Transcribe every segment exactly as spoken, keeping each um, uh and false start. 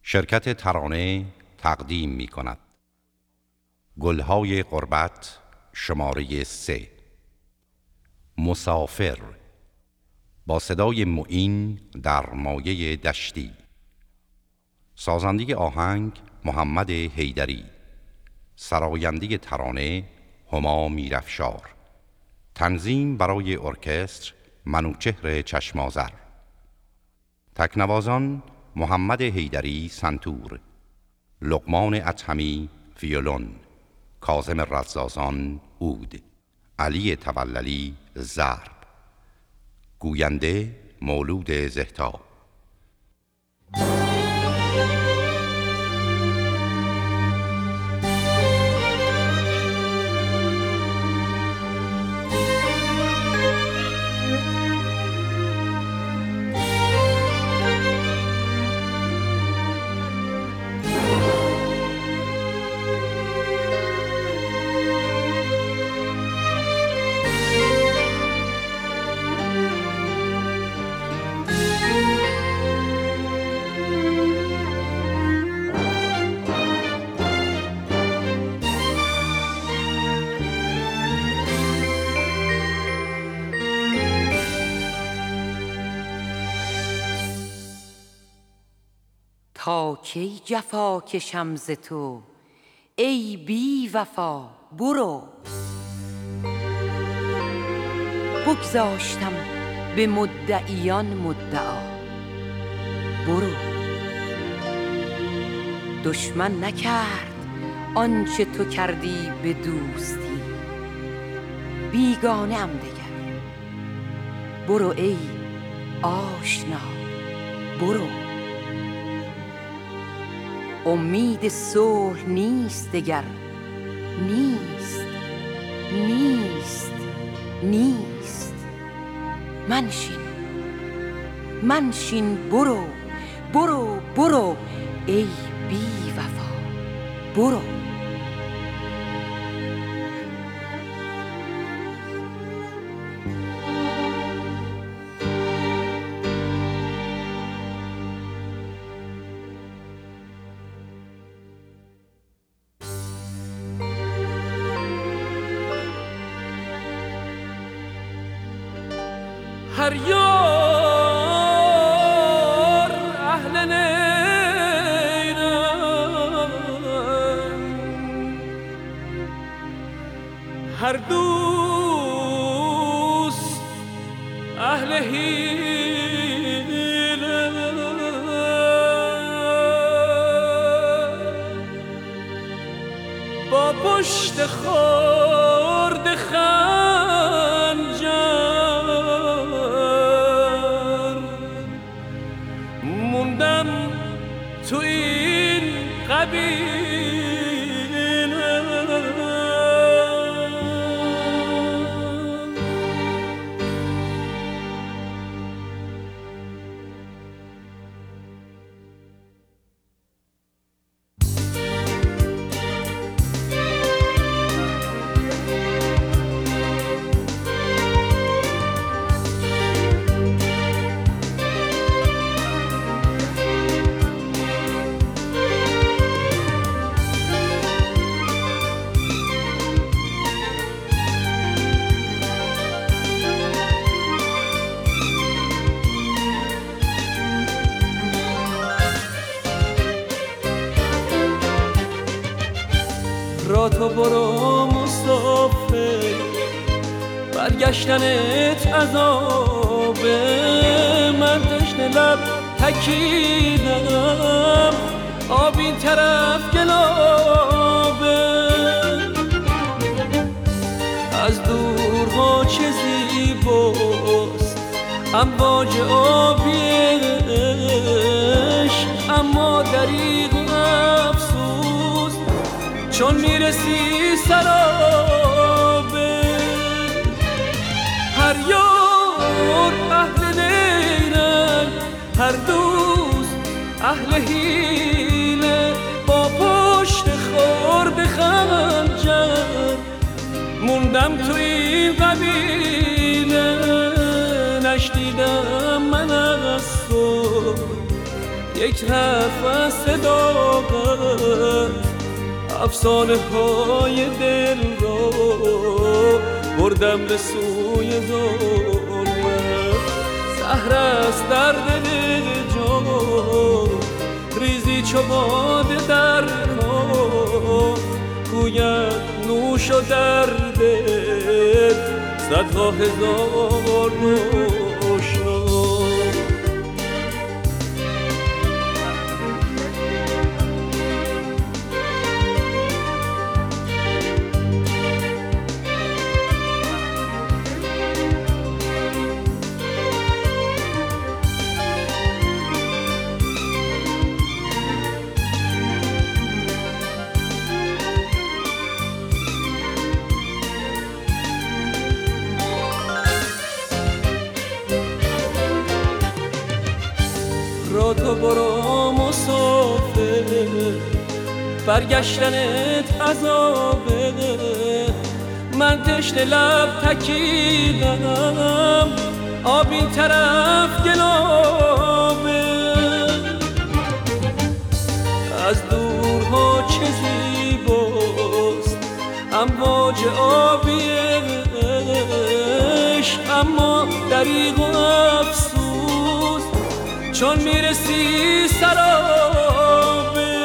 شرکت ترانه تقدیم می کند گلهای غربت شماره سه. مسافر با صدای معین در مایه دشتی. سازنده آهنگ محمد حیدری. سراینده ترانه هما میرافشار. تنظیم برای ارکستر منوچهر چشمازر. تکنوازان محمد حیدری سنتور، لقمان اطهمی ویولون، کاظم رزازان عود، علی توللی ضرب، گوینده مولود زهتا. تا کی جفا کشم ز تو ای بی وفا؟ برو. بگذاشتم به مدعیان مدعا، برو. دشمن نکرد آنچه تو کردی به دوستی، بیگانه ام دگر. برو ای آشنا، برو. امید صلح نیست دگر، نیست نیست نیست. منشین منشین، برو برو برو ای بی وفا، برو. هر یار اهل نیرم، هر دوست اهل حیله. با پشت خورد خنجر موندم تو این قبیله. را تو برو مسافر، برگشتنت عذابه. من تشنه لب تکیدم، آب این طرف گلابه. از دورها چه زیباست امواج آبیش، اما دریغ افسوس چون میرسی سرابه. هر یار اهل نیرن، هر دوست اهل حیله. با پشت خورد خنجر موندم تو این قبیله. نشنیدم من از تو یک هیچ حرف از صداقت افسانه های دل را بردم به سوی ظلمت. زهر است در دل جان ریزی چو باده در کام، گوید نوش و در دل صدها هزار نوشنا. را تو برو مسافر، برگشتنت عذابه. من تشنه لب تکیدم، آب این طرف گلابه. از دورها چه زیباست امواج آبی عشق، اما دریغ و افسوس چون میرسی سرابه.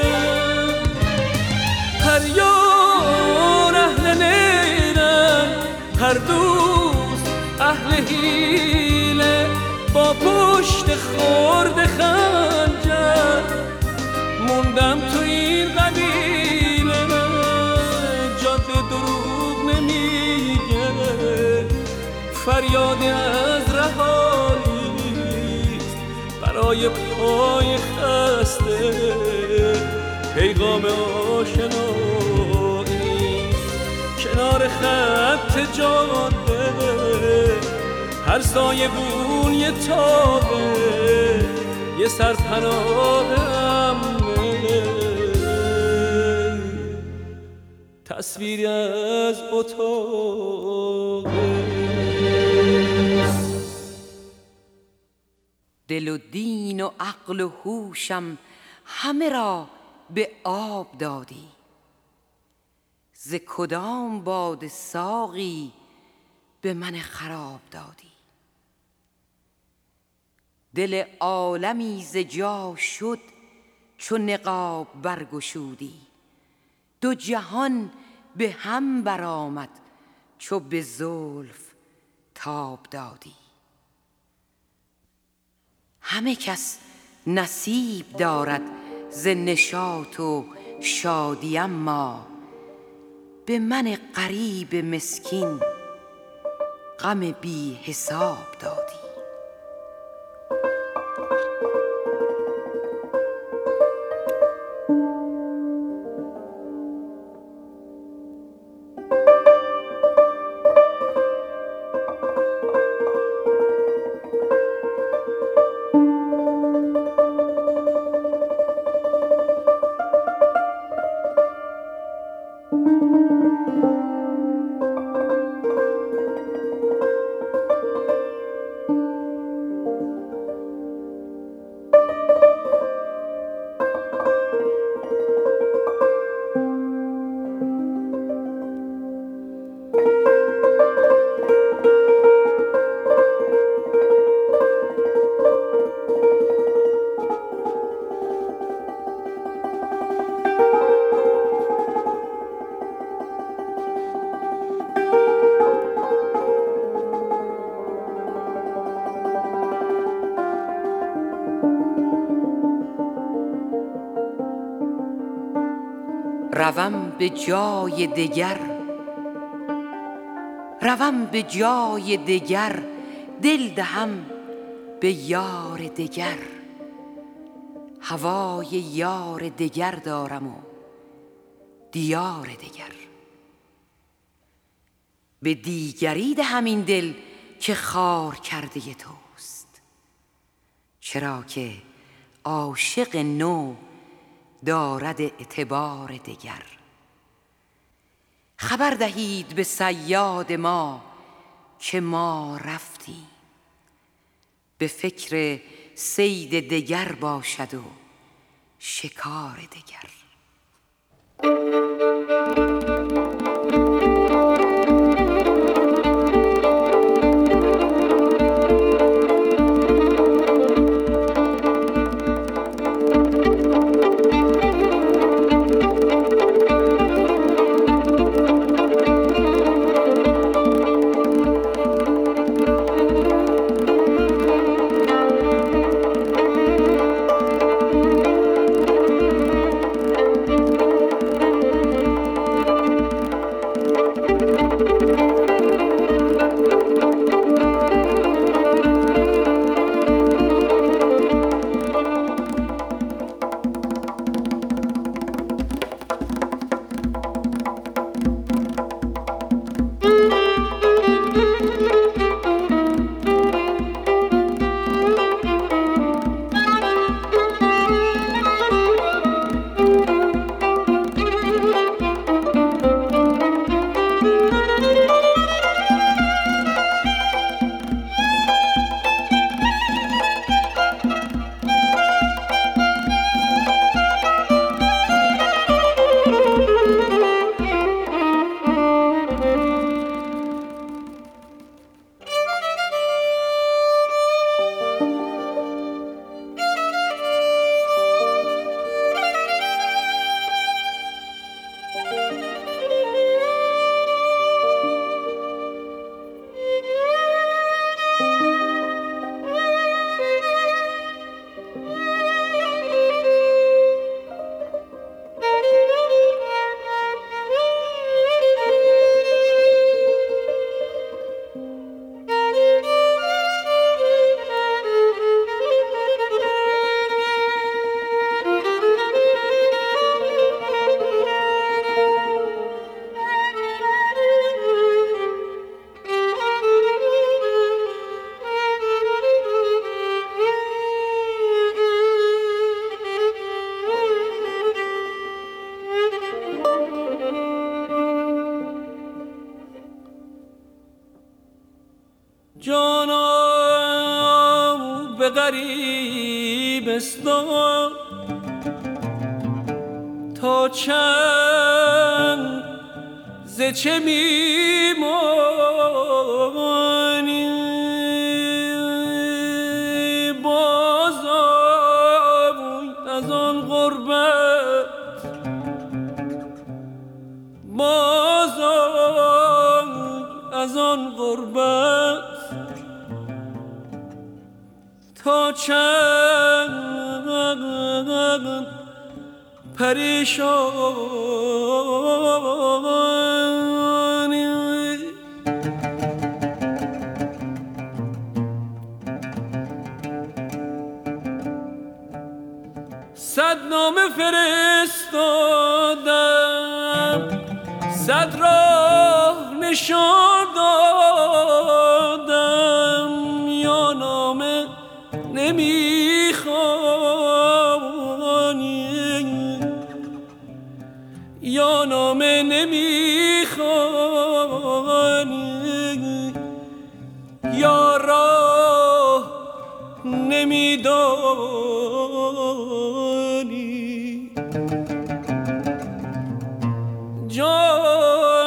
هر یار اهل نیرن، هر دوست اهل حیله، با پشت خورد خنجر موندم تو این قبیله. جاده دروغ نمیگه، فریاد از رهایی برای پای خسته، پیغام آشنایی کنار خط جاده. هر سایه بون یه تابه، یه سرپناه امنه، تصویری از اتاقه. دل و دین و عقل و هوشم همه را به آب دادی، ز کدام باد ساقی به من خراب دادی. دل عالمی ز جا شد چو نقاب برگشودی، دو جهان به هم برآمد چو به زلف تاب دادی. همه کس نصیب دارد ز نشاط و شادی، اما به من غریب مسکین غم بی حساب دادی. روم به جای دگر، روم به جای دگر، دل دهم به یار دگر. هوای یار دگر دارم و دیار دگر. به دیگری دهم این دل که خار کرده توست، چرا که عاشق نو دارد اعتبار دگر. خبر دهید به صیاد ما که ما رفتیم، به فکر صید دگر باشد و شکار دگر. جانم به غریبستان تا چند ز چه میمانی بازم از آن غربت بازم از آن غربت تا چند پریشانی صد نامه فرستادم صد راه نشان دادم یا نامه نمیخوانی یا نامه نمیخوانی یا راه نمیدانی جان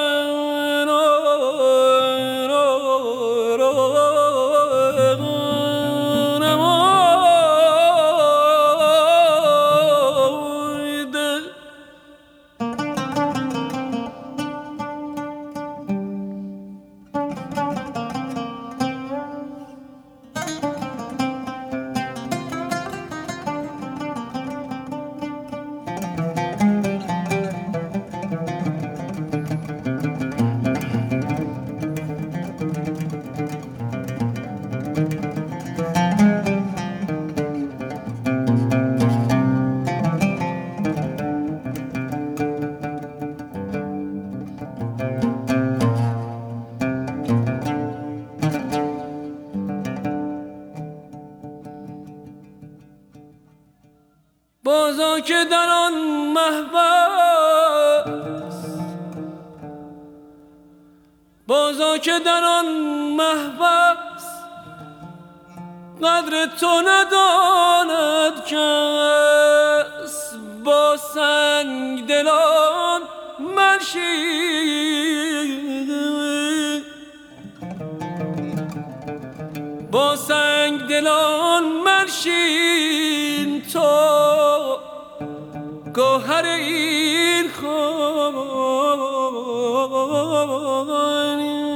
بازا که در آن محبس بازا که در آن محبس قدر تو نداند کس با سنگ دلان منشین، با سنگ دلان منشین تو گوهر این خانه.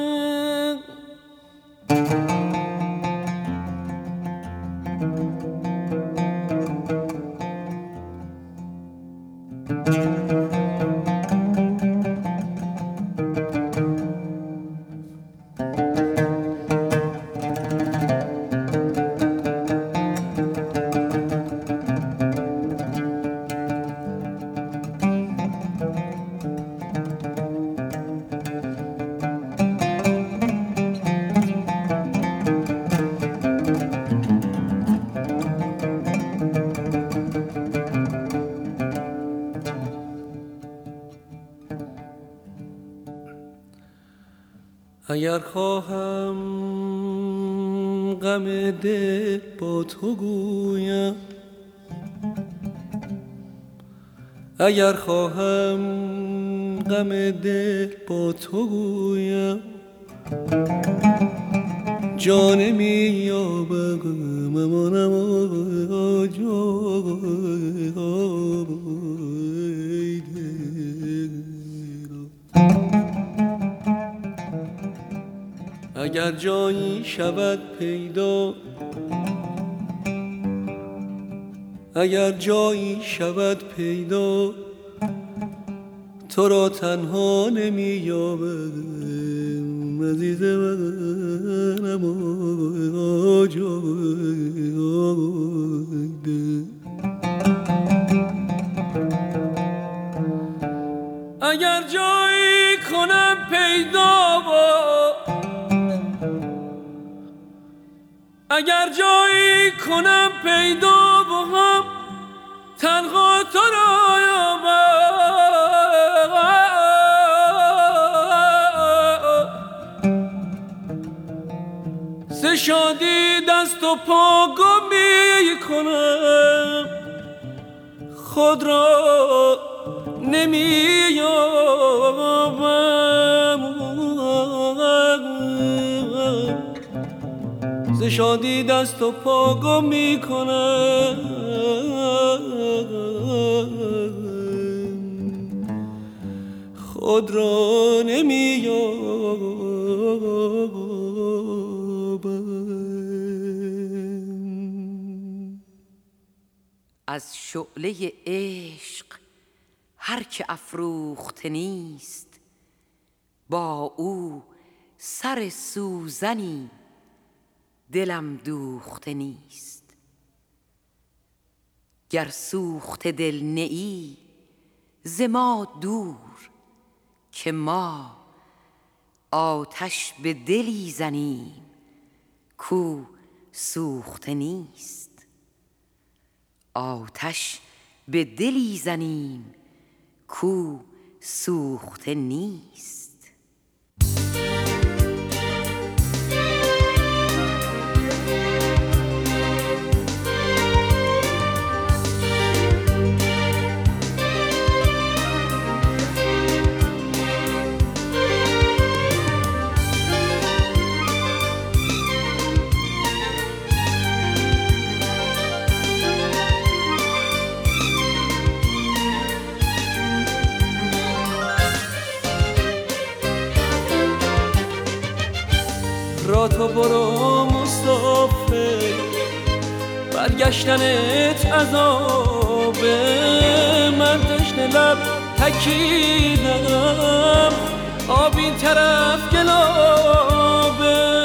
اگر خواهم غم دل با تو گویم، اگر خواهم غم دل با تو گویم، جان می یابم امانم آجای اگر جایی شود پیدا، اگر جایی شود پیدا، تو را تنها نمی یابم عزیز منم آجای دل. اگر جایی کنم پیدا با، اگر جایی کنم پیدا با هم تنها تو را یابم، ز شادی دست و پا گم می کنم، خود را نمی یابم، ز شادی دست و پا گم می کنم، خود را نمی یابم. از شعله عشق هر که افروخته نیست، با او سر سوزنی دلم دوخته نیست. گر سوخته دل نه ای ز ما دور، که ما آتش به دلی زنیم کو سوخته نیست. آتش به دلی زنیم کو سوخته نیست. را تو برو مسافر، برگشتنت عذابه، من تشنه لب تکیدم، آب این طرف گلابه.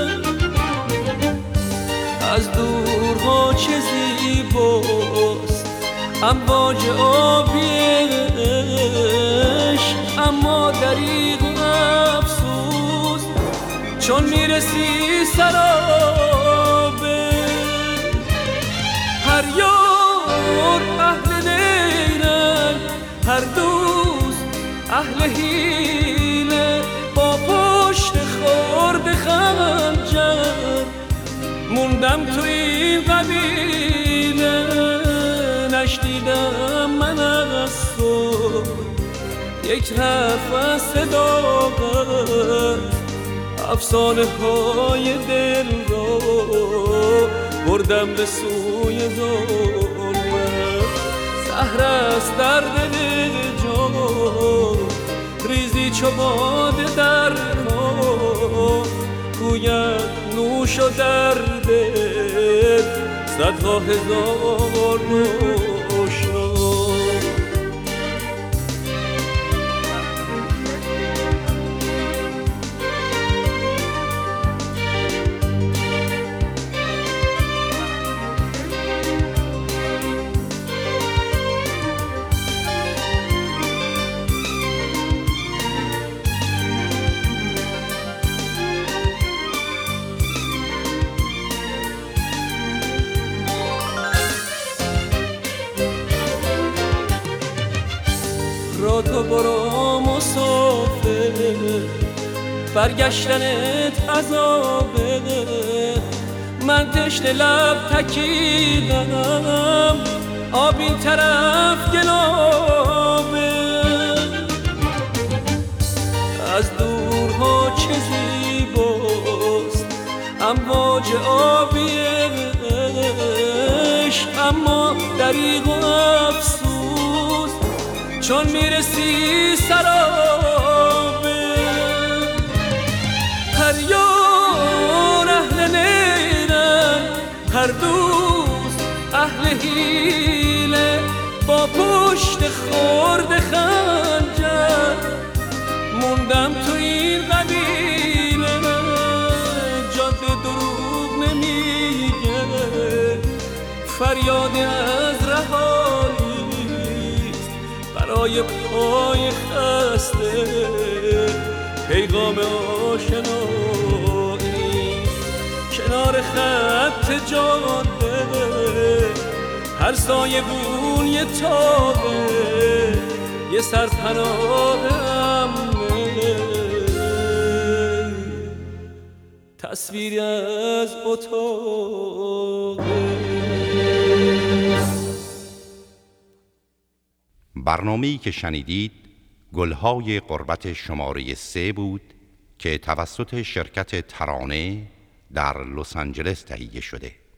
از دورها چه زیباست امواج آبیش، اما دریغ افسوس چون میرسی سرابه. هر یار اهل دیرن، هر دوست اهل حیله، با پشت خورد خنجر موندم تو این قبیله. نشنیدم من یک حرف از صداقت افسانه های دل را بردم به سوی ظلمت. زهر است در دل جان ریزی چو باده در کام، گوید نوش و در دل صدها هزار روشنا. را تو برو مسافر، برگشتنت عذابه. من تشنه لب تکیدم، آب این طرف گلابه. از دورها چه زیباست امواج آبی عشق، اما دریغ و افسوس چون میرسی سرابه. هر یار اهل نیرن، هر دوست اهل حیله، با پشت خورد خنجر موندم تو این قبیله. جاده دروغ نمیگه، فریاد از رهایی برای پای خسته، پیغام آشنایی کنار خط جاده. هر سایه بون یه تابه، یه سرپناه امنه، تصویری از اتاقه. برنامه‌ای که شنیدید گلهای غربت شماره سه بود که توسط شرکت ترانه در لس آنجلس تهیه شده.